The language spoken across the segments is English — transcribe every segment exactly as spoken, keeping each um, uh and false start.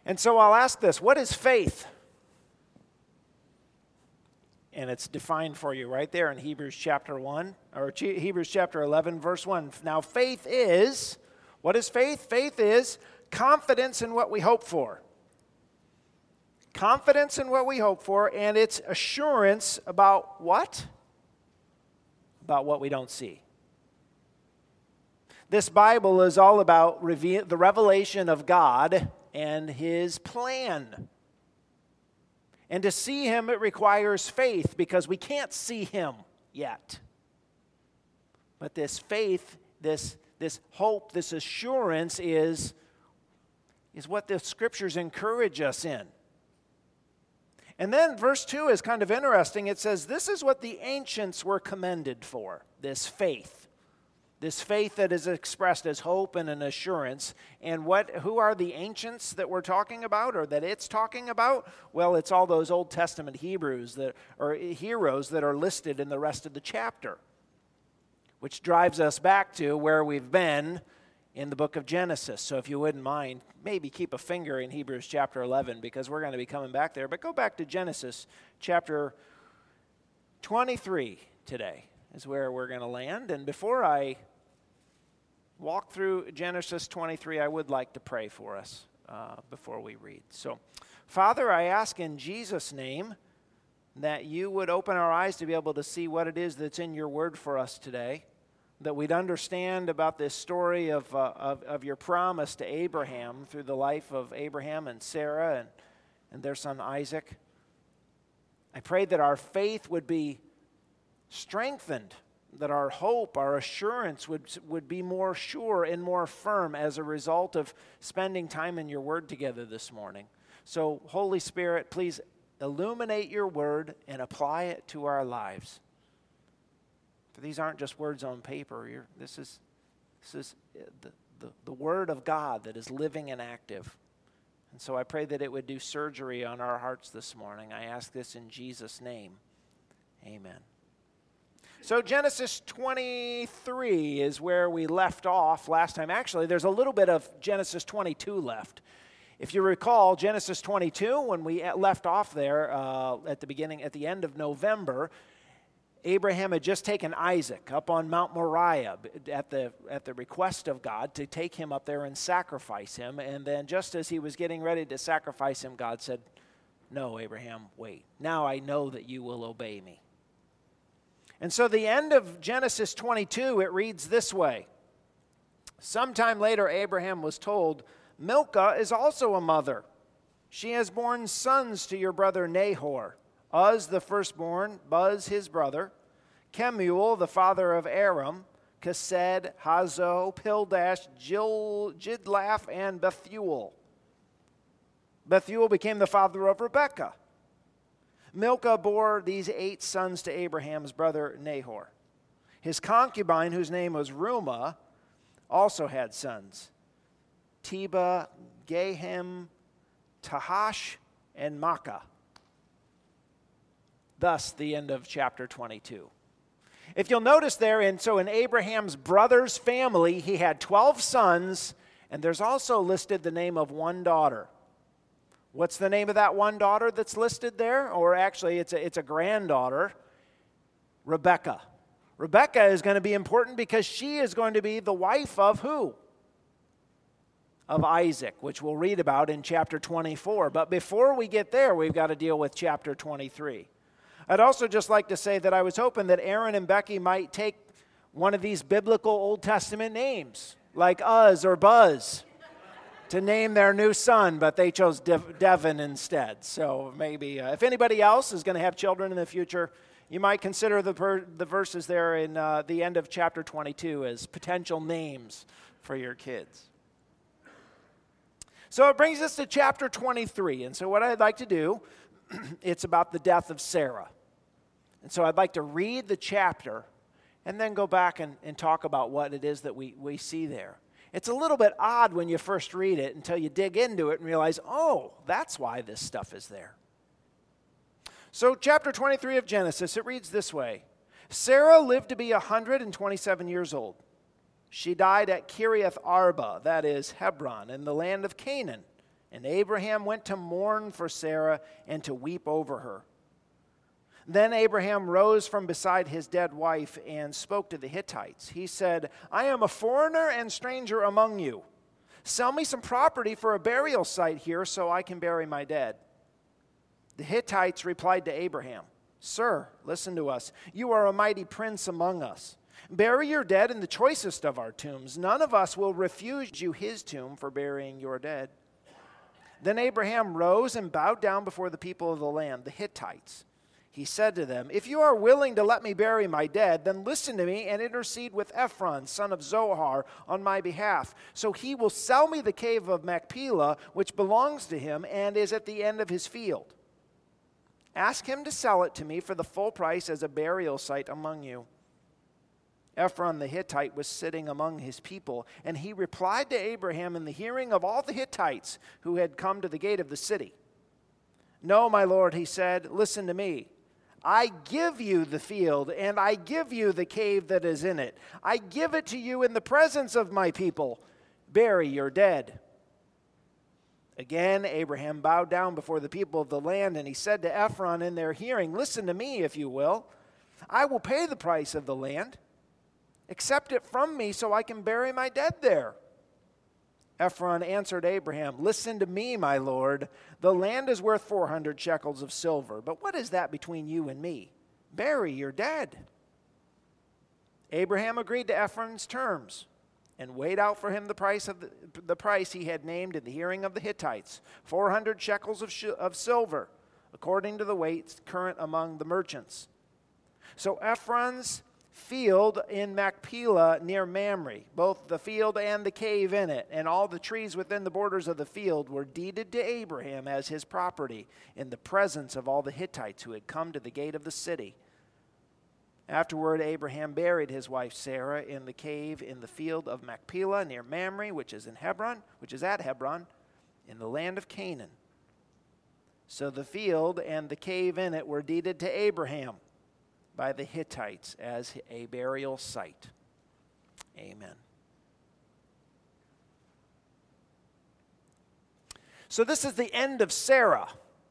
And so I'll ask this, what is faith? And it's defined for you right there in Hebrews chapter one, or Hebrews chapter eleven, verse one. Now faith is, what is faith? Faith is confidence in what we hope for. Confidence in what we hope for, and it's assurance about what? About what we don't see. This Bible is all about reve- the revelation of God and His plan. And to see Him, it requires faith because we can't see Him yet. But this faith, this, this hope, this assurance is, is what the Scriptures encourage us in. And then verse two is kind of interesting. It says, this is what the ancients were commended for, this faith. This faith that is expressed as hope and an assurance. And what? Who are the ancients that we're talking about, or that it's talking about? Well, it's all those Old Testament Hebrews that or heroes that are listed in the rest of the chapter. Which drives us back to where we've been in the book of Genesis. So if you wouldn't mind, maybe keep a finger in Hebrews chapter eleven, because we're going to be coming back there. But go back to Genesis chapter twenty-three today is where we're going to land. And before I walk through Genesis twenty-three, I would like to pray for us uh, before we read. So, Father, I ask in Jesus' name that you would open our eyes to be able to see what it is that's in your word for us today, that we'd understand about this story of, uh, of, of your promise to Abraham through the life of Abraham and Sarah and, and their son Isaac. I pray that our faith would be strengthened, that our hope, our assurance would, would be more sure and more firm as a result of spending time in your word together this morning. So, Holy Spirit, please illuminate your word and apply it to our lives. For these aren't just words on paper. You're, this is, this is the, the, the word of God that is living and active. And so I pray that it would do surgery on our hearts this morning. I ask this in Jesus' name. Amen. So Genesis twenty-three is where we left off last time. Actually, there's a little bit of Genesis twenty-two left. If you recall, Genesis twenty-two, when we left off there uh, at the beginning, at the end of November, Abraham had just taken Isaac up on Mount Moriah at the, at the request of God to take him up there and sacrifice him. And then just as he was getting ready to sacrifice him, God said, "No, Abraham, wait. Now I know that you will obey me." And so the end of Genesis twenty-two, it reads this way. Sometime later, Abraham was told, "Milcah is also a mother. She has borne sons to your brother Nahor. Uz the firstborn, Buz his brother, Kemuel the father of Aram, Kesed, Hazo, Pildash, Jil, Jidlaph, and Bethuel. Bethuel became the father of Rebekah. Milcah bore these eight sons to Abraham's brother Nahor. His concubine, whose name was Reumah, also had sons, Teba, Gahem, Tahash, and Makkah." Thus, the end of chapter twenty-two. If you'll notice there, and so in Abraham's brother's family, he had twelve sons, and there's also listed the name of one daughter. What's the name of that one daughter that's listed there? Or actually, it's a, it's a granddaughter, Rebekah. Rebekah is going to be important because she is going to be the wife of who? Of Isaac, which we'll read about in chapter twenty-four. But before we get there, we've got to deal with chapter twenty-three. I'd also just like to say that I was hoping that Aaron and Becky might take one of these biblical Old Testament names, like Uz or Buzz, to name their new son, but they chose Dev- Devin instead. So maybe uh, if anybody else is going to have children in the future, you might consider the, per- the verses there in uh, the end of chapter twenty-two as potential names for your kids. So it brings us to chapter twenty-three. And so what I'd like to do, it's about the death of Sarah. And so I'd like to read the chapter and then go back and, and talk about what it is that we, we see there. It's a little bit odd when you first read it until you dig into it and realize, oh, that's why this stuff is there. So chapter twenty-three of Genesis, it reads this way. Sarah lived to be one hundred twenty-seven years old. She died at Kiriath Arba, that is Hebron, in the land of Canaan, And Abraham went to mourn for Sarah and to weep over her. Then Abraham rose from beside his dead wife and spoke to the Hittites. He said, I am a foreigner and stranger among you. Sell me some property for a burial site here so I can bury my dead. The Hittites replied to Abraham, Sir, listen to us. You are a mighty prince among us. Bury your dead in the choicest of our tombs. None of us will refuse you his tomb for burying your dead. Then Abraham rose and bowed down before the people of the land, the Hittites. He said to them, If you are willing to let me bury my dead, then listen to me and intercede with Ephron, son of Zohar, on my behalf. So he will sell me the cave of Machpelah, which belongs to him and is at the end of his field. Ask him to sell it to me for the full price as a burial site among you. Ephron the Hittite was sitting among his people, and he replied to Abraham in the hearing of all the Hittites who had come to the gate of the city. No, my lord, he said, listen to me. I give you the field, and I give you the cave that is in it. I give it to you in the presence of my people. Bury your dead. Again, Abraham bowed down before the people of the land, and he said to Ephron in their hearing, listen to me, if you will. I will pay the price of the land. Accept it from me so I can bury my dead there. Ephron answered Abraham, Listen to me, my lord. The land is worth four hundred shekels of silver, but what is that between you and me? Bury your dead. Abraham agreed to Ephron's terms and weighed out for him the price of the, the price he had named in the hearing of the Hittites, four hundred shekels of, sh- of silver, according to the weights current among the merchants. So Ephron's field in Machpelah near Mamre, both the field and the cave in it, and all the trees within the borders of the field were deeded to Abraham as his property in the presence of all the Hittites who had come to the gate of the city. Afterward, Abraham buried his wife Sarah in the cave in the field of Machpelah near Mamre, which is in Hebron, which is at Hebron, in the land of Canaan. So the field and the cave in it were deeded to Abraham by the Hittites as a burial site. Amen. So this is the end of Sarah.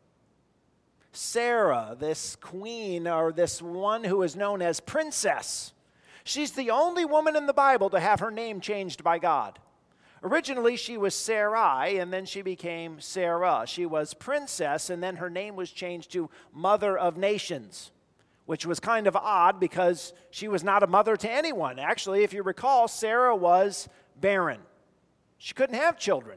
Sarah, this queen, or this one who is known as princess. She's the only woman in the Bible to have her name changed by God. Originally, she was Sarai, and then she became Sarah. She was princess, and then her name was changed to Mother of Nations, which was kind of odd because she was not a mother to anyone. Actually, if you recall, Sarah was barren. She couldn't have children.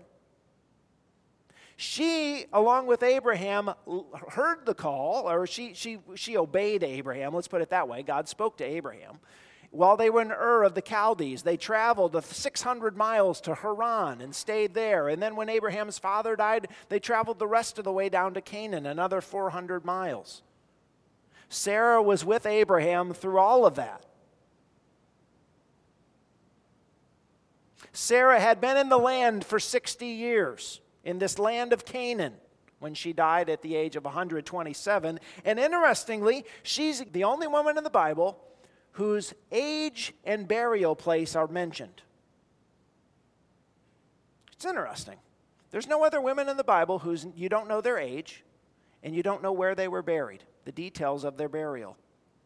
She, along with Abraham, heard the call, or she, she, she obeyed Abraham. Let's put it that way. God spoke to Abraham. While they were in Ur of the Chaldees, they traveled six hundred miles to Haran and stayed there. And then when Abraham's father died, they traveled the rest of the way down to Canaan, another four hundred miles. Sarah was with Abraham through all of that. Sarah had been in the land for sixty years, in this land of Canaan, when she died at the age of one hundred twenty-seven. And interestingly, she's the only woman in the Bible whose age and burial place are mentioned. It's interesting. There's no other women in the Bible whose you don't know their age, and you don't know where they were buried, the details of their burial.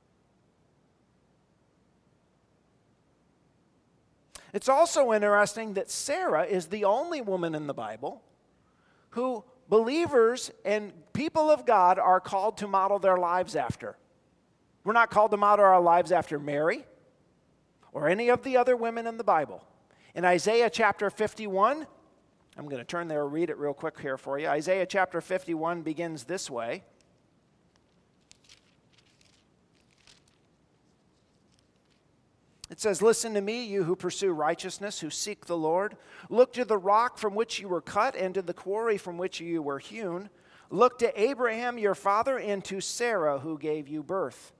It's also interesting that Sarah is the only woman in the Bible who believers and people of God are called to model their lives after. We're not called to model our lives after Mary or any of the other women in the Bible. In Isaiah chapter fifty-one, I'm going to turn there and read it real quick here for you. Isaiah chapter fifty-one begins this way. It says, Listen to me, you who pursue righteousness, who seek the Lord. Look to the rock from which you were cut and to the quarry from which you were hewn. Look to Abraham your father and to Sarah who gave you birth.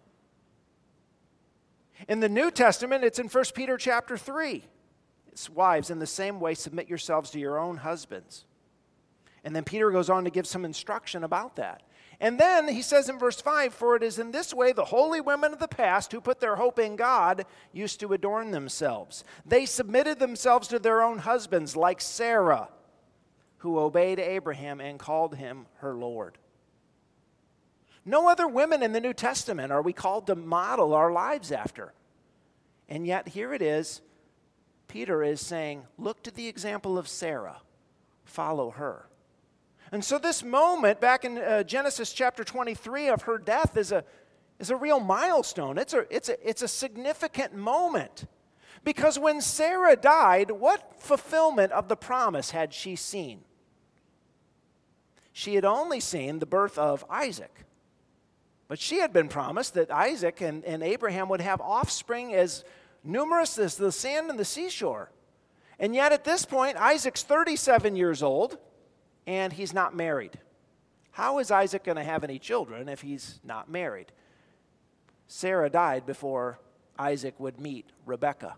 In the New Testament, it's in First Peter chapter three. It's wives, in the same way, submit yourselves to your own husbands. And then Peter goes on to give some instruction about that. And then he says in verse five, For it is in this way the holy women of the past who put their hope in God used to adorn themselves. They submitted themselves to their own husbands like Sarah, who obeyed Abraham and called him her Lord. No other women in the New Testament are we called to model our lives after. And yet here it is, Peter is saying, look to the example of Sarah, follow her. And so this moment back in uh, Genesis chapter twenty-three of her death is a, is a real milestone. It's a, it's, a, it's a significant moment. Because when Sarah died, what fulfillment of the promise had she seen? She had only seen the birth of Isaac. But she had been promised that Isaac and, and Abraham would have offspring as numerous as the sand on the seashore. And yet at this point, Isaac's thirty-seven years old, and he's not married. How is Isaac going to have any children if he's not married? Sarah died before Isaac would meet Rebekah.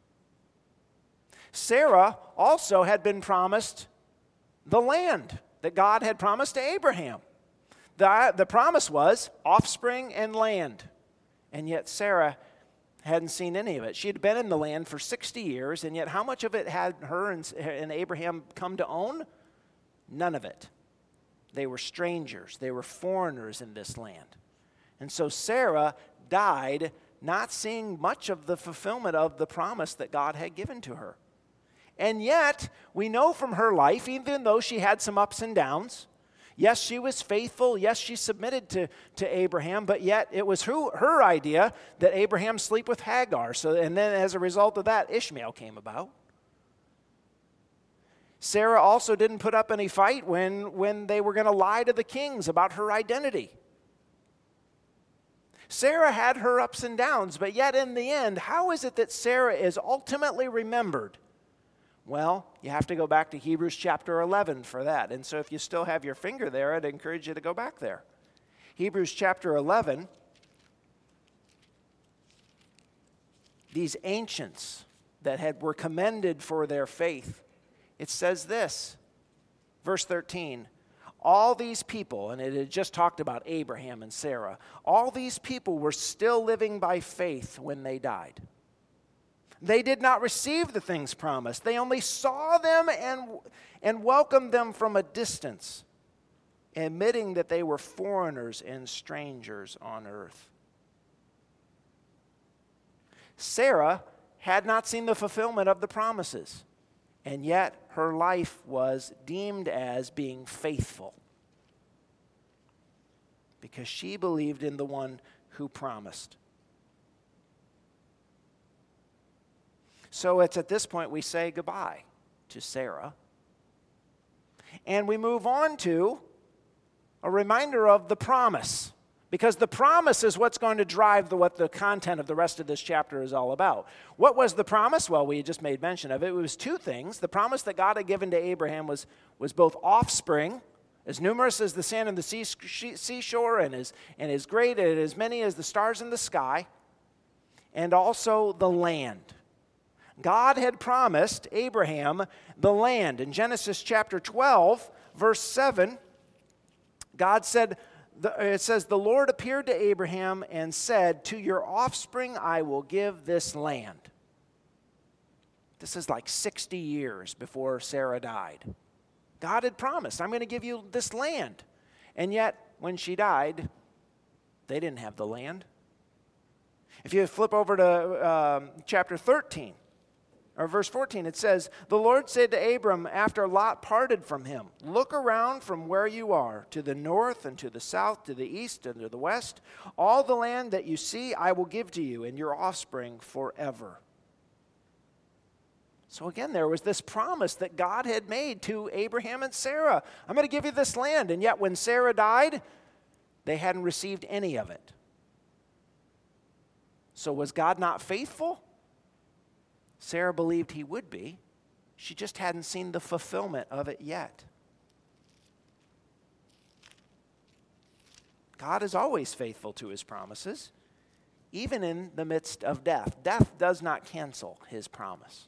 Sarah also had been promised the land that God had promised to Abraham. The, the promise was offspring and land. And yet Sarah hadn't seen any of it. She had been in the land for sixty years, and yet how much of it had her and, and Abraham come to own? None of it. They were strangers. They were foreigners in this land. And so Sarah died not seeing much of the fulfillment of the promise that God had given to her. And yet, we know from her life, even though she had some ups and downs, yes, she was faithful, yes, she submitted to, to Abraham, but yet it was her, her idea that Abraham sleep with Hagar. So, and then as a result of that, Ishmael came about. Sarah also didn't put up any fight when, when they were going to lie to the kings about her identity. Sarah had her ups and downs, but yet in the end, how is it that Sarah is ultimately remembered? Well, you have to go back to Hebrews chapter eleven for that. And so if you still have your finger there, I'd encourage you to go back there. Hebrews chapter eleven, these ancients that had were commended for their faith, it says this, verse thirteen, all these people, and it had just talked about Abraham and Sarah, all these people were still living by faith when they died. They did not receive the things promised. They only saw them and, and welcomed them from a distance, admitting that they were foreigners and strangers on earth. Sarah had not seen the fulfillment of the promises, and yet her life was deemed as being faithful because she believed in the one who promised. So it's at this point we say goodbye to Sarah. And we move on to a reminder of the promise. Because the promise is what's going to drive the, what the content of the rest of this chapter is all about. What was the promise? Well, we just made mention of it. It was two things. The promise that God had given to Abraham was, was both offspring, as numerous as the sand on the sea, seashore, and as, and as great and as many as the stars in the sky, and also the land. God had promised Abraham the land. In Genesis chapter twelve, verse seven, God said, it says, the Lord appeared to Abraham and said, to your offspring I will give this land. This is like sixty years before Sarah died. God had promised, I'm going to give you this land. And yet, when she died, they didn't have the land. If you flip over to um, chapter thirteen, or verse fourteen, it says, the Lord said to Abram after Lot parted from him, look around from where you are, to the north and to the south, to the east and to the west. All the land that you see I will give to you and your offspring forever. So again, there was this promise that God had made to Abraham and Sarah. I'm going to give you this land. And yet when Sarah died, they hadn't received any of it. So was God not faithful? Sarah believed he would be. She just hadn't seen the fulfillment of it yet. God is always faithful to his promises, even in the midst of death. Death does not cancel his promise.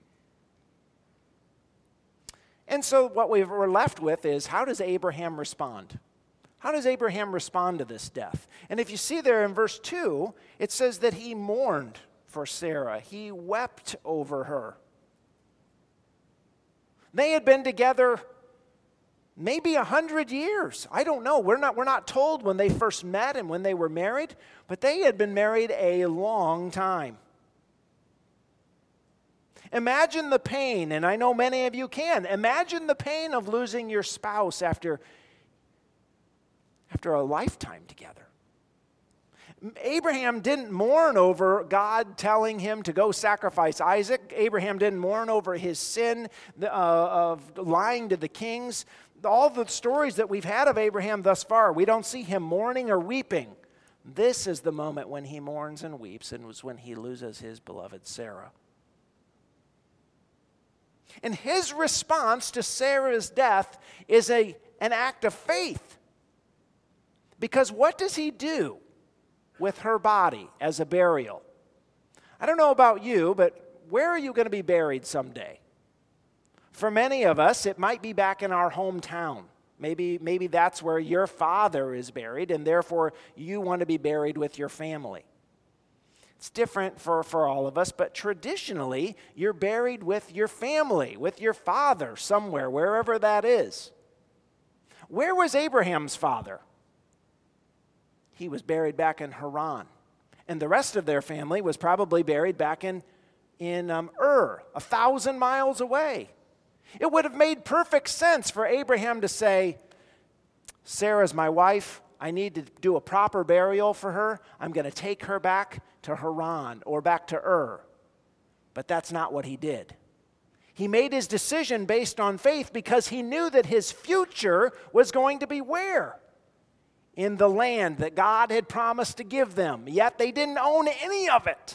And so what we we're left with is, how does Abraham respond? How does Abraham respond to this death? And if you see there in verse two, it says that he mourned for Sarah. He wept over her. They had been together maybe a hundred years. I don't know. We're not, we're not told when they first met and when they were married, but they had been married a long time. Imagine the pain, and I know many of you can. Imagine the pain of losing your spouse after, after a lifetime together. Abraham didn't mourn over God telling him to go sacrifice Isaac. Abraham didn't mourn over his sin uh, of lying to the kings. All the stories that we've had of Abraham thus far, we don't see him mourning or weeping. This is the moment when he mourns and weeps, and was when he loses his beloved Sarah. And his response to Sarah's death is a, an act of faith. Because what does he do with her body as a burial? I don't know about you, but where are you going to be buried someday? For many of us, it might be back in our hometown. Maybe, maybe that's where your father is buried, and therefore you want to be buried with your family. It's different for, for all of us, but traditionally, you're buried with your family, with your father somewhere, wherever that is. Where was Abraham's father? He was buried back in Haran. And the rest of their family was probably buried back in, in um, Ur, a thousand miles away. It would have made perfect sense for Abraham to say, Sarah's my wife. I need to do a proper burial for her. I'm going to take her back to Haran or back to Ur. But that's not what he did. He made his decision based on faith because he knew that his future was going to be where? In the land that God had promised to give them, yet they didn't own any of it.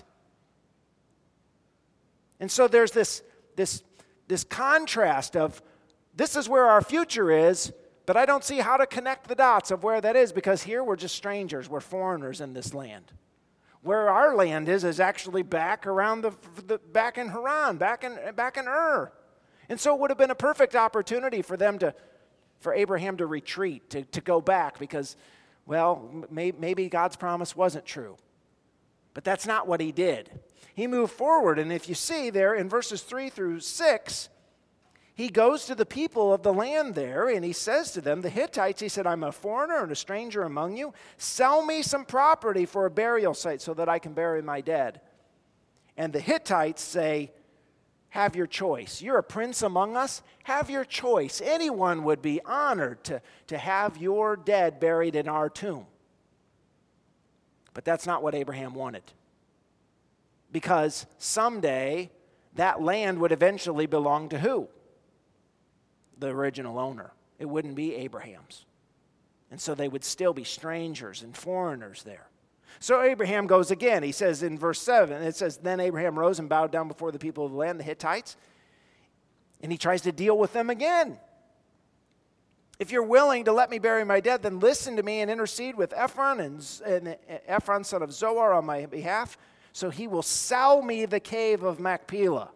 And so there's this, this, this contrast of this is where our future is, but I don't see how to connect the dots of where that is because here we're just strangers, we're foreigners in this land. Where our land is is actually back around the, the back in Haran, back in back in Ur. And so it would have been a perfect opportunity for them to for Abraham to retreat, to, to go back because, well, may, maybe God's promise wasn't true. But that's not what he did. He moved forward, and if you see there in verses three through six, he goes to the people of the land there, and he says to them, the Hittites, he said, I'm a foreigner and a stranger among you. Sell me some property for a burial site so that I can bury my dead. And the Hittites say, have your choice. You're a prince among us. Have your choice. Anyone would be honored to, to have your dead buried in our tomb. But that's not what Abraham wanted. Because someday that land would eventually belong to who? The original owner. It wouldn't be Abraham's. And so they would still be strangers and foreigners there. So Abraham goes again. He says in verse seven, it says, then Abraham rose and bowed down before the people of the land, the Hittites, and he tries to deal with them again. If you're willing to let me bury my dead, then listen to me and intercede with Ephron and, and Ephron, son of Zohar, on my behalf, so he will sell me the cave of Machpelah.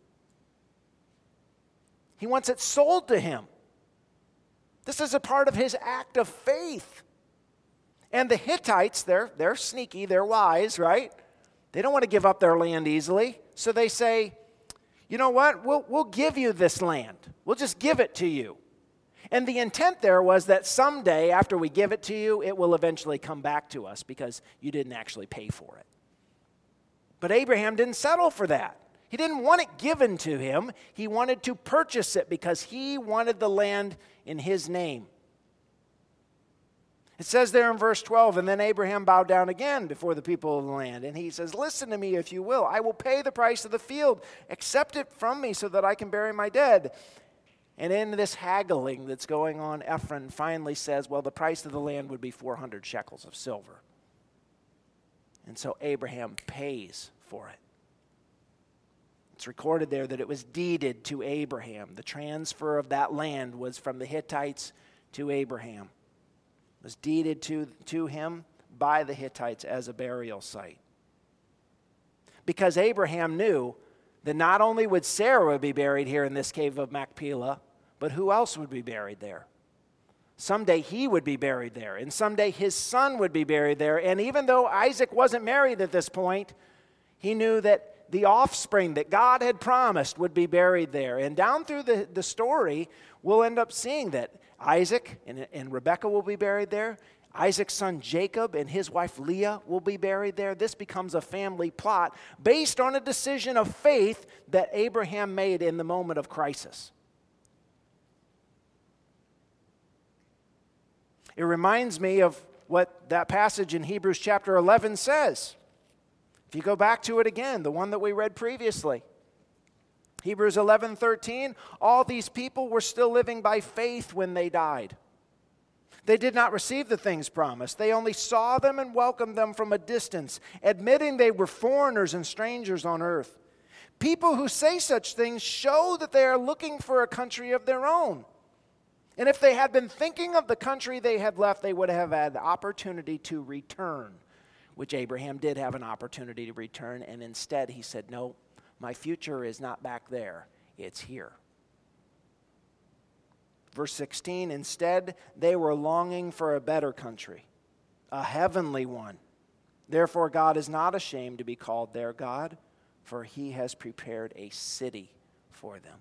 He wants it sold to him. This is a part of his act of faith. And the Hittites, they're, they're sneaky, they're wise, right? They don't want to give up their land easily. So they say, you know what, we'll, we'll give you this land. We'll just give it to you. And the intent there was that someday after we give it to you, it will eventually come back to us because you didn't actually pay for it. But Abraham didn't settle for that. He didn't want it given to him. He wanted to purchase it because he wanted the land in his name. It says there in verse twelve, and then Abraham bowed down again before the people of the land. And he says, listen to me if you will. I will pay the price of the field. Accept it from me so that I can bury my dead. And in this haggling that's going on, Ephron finally says, well, the price of the land would be four hundred shekels of silver. And so Abraham pays for it. It's recorded there that it was deeded to Abraham. The transfer of that land was from the Hittites to Abraham. It was deeded to, to him by the Hittites as a burial site. Because Abraham knew that not only would Sarah be buried here in this cave of Machpelah, but who else would be buried there? Someday he would be buried there, and someday his son would be buried there. And even though Isaac wasn't married at this point, he knew that the offspring that God had promised would be buried there. And down through the, the story, we'll end up seeing that Isaac and, and Rebekah will be buried there. Isaac's son Jacob and his wife Leah will be buried there. This becomes a family plot based on a decision of faith that Abraham made in the moment of crisis. It reminds me of what that passage in Hebrews chapter eleven says. If you go back to it again, the one that we read previously. Hebrews eleven thirteen, all these people were still living by faith when they died. They did not receive the things promised. They only saw them and welcomed them from a distance, admitting they were foreigners and strangers on earth. People who say such things show that they are looking for a country of their own. And if they had been thinking of the country they had left, they would have had the opportunity to return, which Abraham did have an opportunity to return, and instead he said, no, my future is not back there, it's here. Verse sixteen, instead, they were longing for a better country, a heavenly one. Therefore, God is not ashamed to be called their God, for he has prepared a city for them.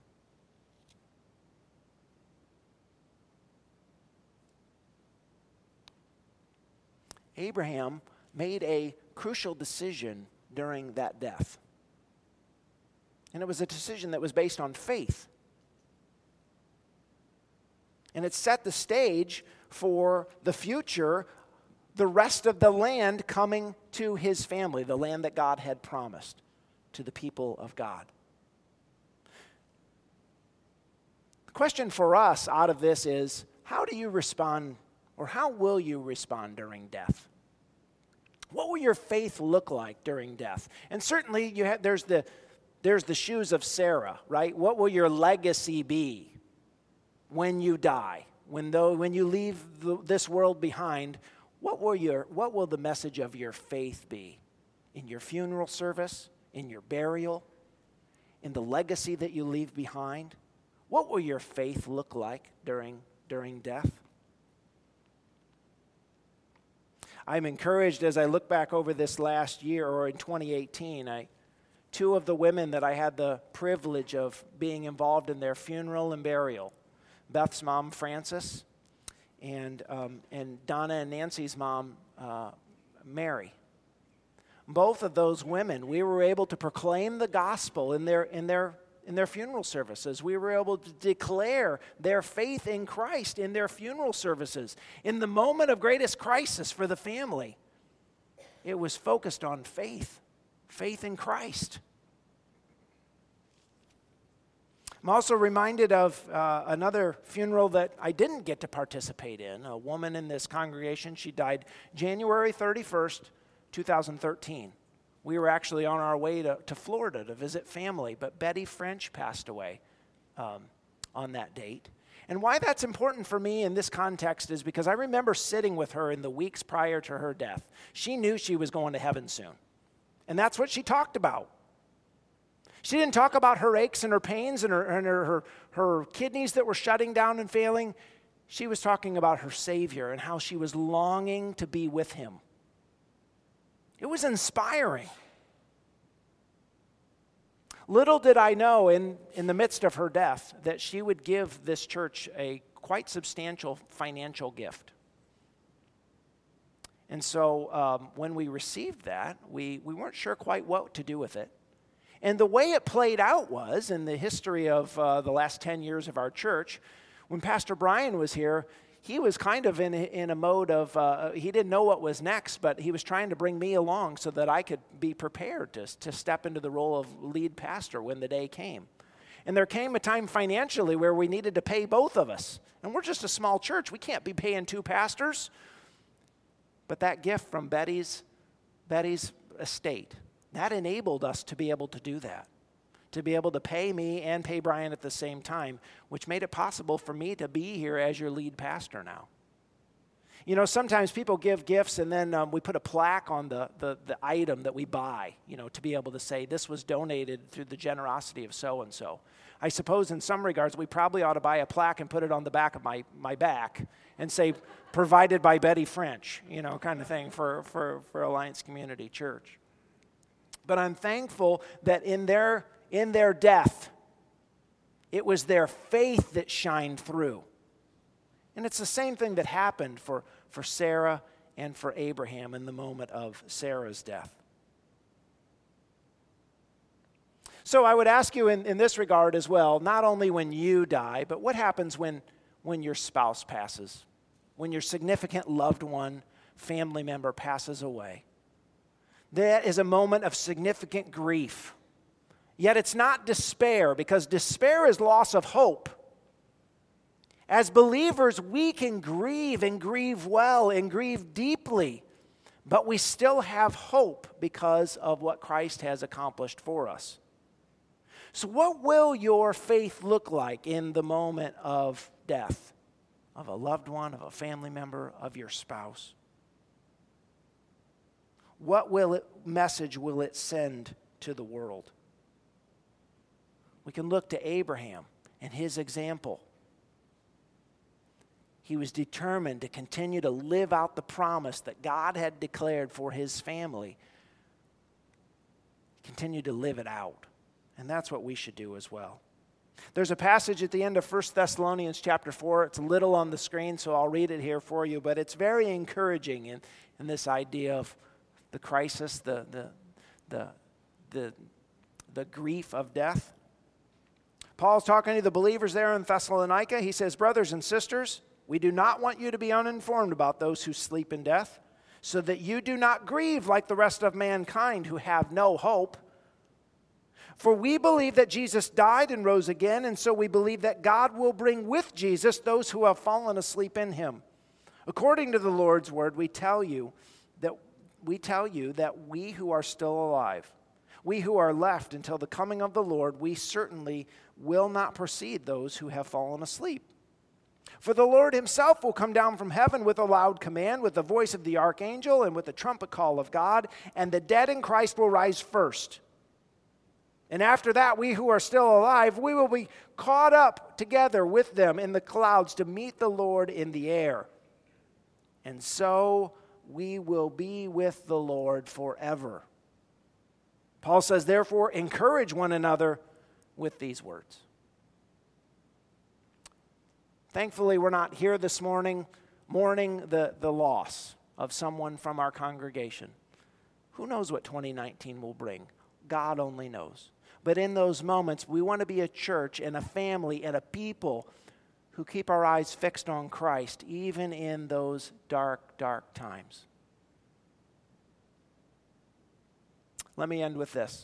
Abraham made a crucial decision during that death. And it was a decision that was based on faith. And it set the stage for the future, the rest of the land coming to his family, the land that God had promised to the people of God. The question for us out of this is, how do you respond, or how will you respond during death? What will your faith look like during death? And certainly you have, there's the there's the shoes of Sarah, right? What will your legacy be when you die? When though when you leave the, this world behind, what will your what will the message of your faith be? In your funeral service, in your burial, in the legacy that you leave behind? What will your faith look like during during death? I'm encouraged as I look back over this last year, or in twenty eighteen, I, two of the women that I had the privilege of being involved in their funeral and burial, Beth's mom, Frances, and, um, and Donna and Nancy's mom, uh, Mary. Both of those women, we were able to proclaim the gospel in their, in their, in their funeral services. We were able to declare their faith in Christ in their funeral services. In the moment of greatest crisis for the family, it was focused on faith, faith in Christ. I'm also reminded of uh, another funeral that I didn't get to participate in. A woman in this congregation, she died January thirty-first, two thousand thirteen. We were actually on our way to, to Florida to visit family, but Betty French passed away um, on that date. And why that's important for me in this context is because I remember sitting with her in the weeks prior to her death. She knew she was going to heaven soon. And that's what she talked about. She didn't talk about her aches and her pains and her, and her, her, her kidneys that were shutting down and failing. She was talking about her Savior and how she was longing to be with him. It was inspiring. Little did I know in, in the midst of her death that she would give this church a quite substantial financial gift. And so um, when we received that, we, we weren't sure quite what to do with it. And the way it played out was, in the history of uh, the last ten years of our church, when Pastor Brian was here, he was kind of in a, in a mode of, uh, he didn't know what was next, but he was trying to bring me along so that I could be prepared to, to step into the role of lead pastor when the day came. And there came a time financially where we needed to pay both of us. And we're just a small church. We can't be paying two pastors. But that gift from Betty's, Betty's estate, that enabled us to be able to do that. To be able to pay me and pay Brian at the same time, which made it possible for me to be here as your lead pastor now. You know, sometimes people give gifts and then um, we put a plaque on the, the, the item that we buy, you know, to be able to say this was donated through the generosity of so-and-so. I suppose in some regards we probably ought to buy a plaque and put it on the back of my, my back and say, provided by Betty French, you know, kind of thing for, for, for Alliance Community Church. But I'm thankful that in their, in their death, it was their faith that shined through. And it's the same thing that happened for, for Sarah and for Abraham in the moment of Sarah's death. So I would ask you in, in this regard as well, not only when you die, but what happens when, when your spouse passes, when your significant loved one, family member passes away? That is a moment of significant grief. Yet it's not despair, because despair is loss of hope. As believers, we can grieve and grieve well and grieve deeply, but we still have hope because of what Christ has accomplished for us. So what will your faith look like in the moment of death, of a loved one, of a family member, of your spouse? What will it, message will it send to the world? We can look to Abraham and his example. He was determined to continue to live out the promise that God had declared for his family. Continue to live it out. And that's what we should do as well. There's a passage at the end of First Thessalonians chapter four. It's a little on the screen, so I'll read it here for you. But it's very encouraging in, in this idea of the crisis, the, the, the, the, the grief of death. Paul's talking to the believers there in Thessalonica. He says, "Brothers and sisters, we do not want you to be uninformed about those who sleep in death, so that you do not grieve like the rest of mankind who have no hope. For we believe that Jesus died and rose again, and so we believe that God will bring with Jesus those who have fallen asleep in him. According to the Lord's word, we tell you that we tell you that we who are still alive, we who are left until the coming of the Lord, we certainly will not precede those who have fallen asleep. For the Lord himself will come down from heaven with a loud command, with the voice of the archangel, and with the trumpet call of God, and the dead in Christ will rise first. And after that, we who are still alive, we will be caught up together with them in the clouds to meet the Lord in the air. And so we will be with the Lord forever." Paul says, "Therefore, encourage one another with these words." Thankfully, we're not here this morning mourning the, the loss of someone from our congregation. Who knows what twenty nineteen will bring? God only knows. But in those moments, we want to be a church and a family and a people who keep our eyes fixed on Christ, even in those dark, dark times. Let me end with this.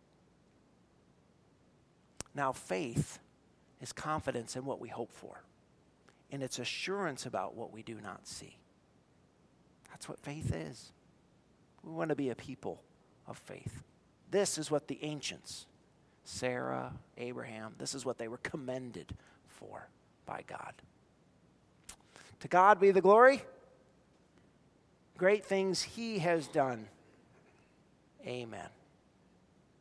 Now, faith is confidence in what we hope for, and it's assurance about what we do not see. That's what faith is. We want to be a people of faith. This is what the ancients, Sarah, Abraham, this is what they were commended for by God. To God be the glory. Great things he has done. Amen.